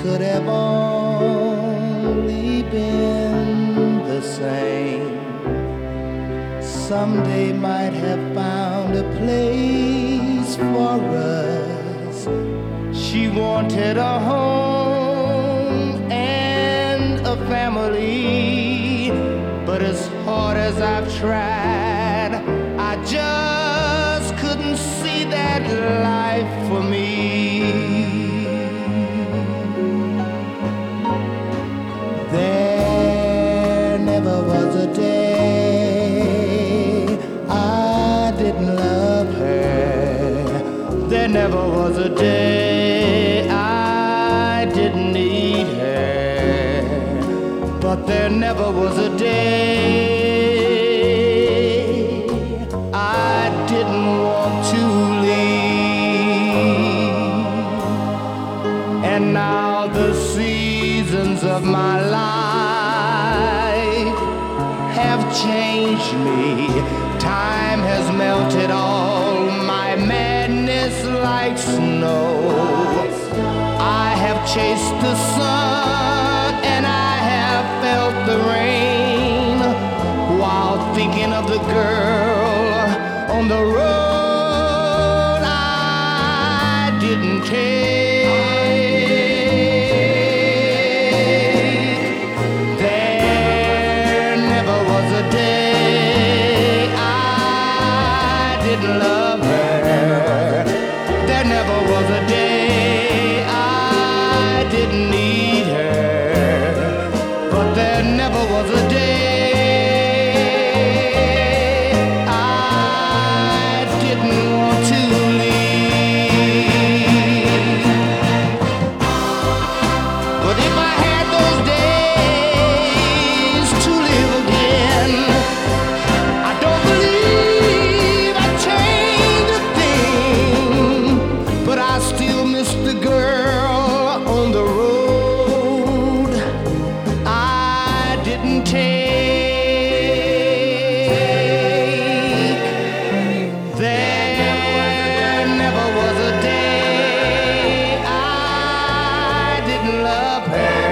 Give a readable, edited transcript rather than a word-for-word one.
could have only been the same. Someday might have found a place for us. She wanted a home and a family, but as hard as I've tried, I just couldn't see that life for me. There never was a day I didn't love her. There never was a day I didn't need her. But there never was a day I didn't want to leave. And now the seasons of my life have changed me. Time has melted all my madness like snow. I have chased the sun and I have felt the rain, while thinking of the girl on the road I didn't take. There never was a day I didn't love her. There never was a day I didn't need her. But there never was a day I didn't want to leave. But if I had those days to live again, I don't believe I'd change a thing. But I still miss the girl on the road I didn't take. There never was a day I didn't love her.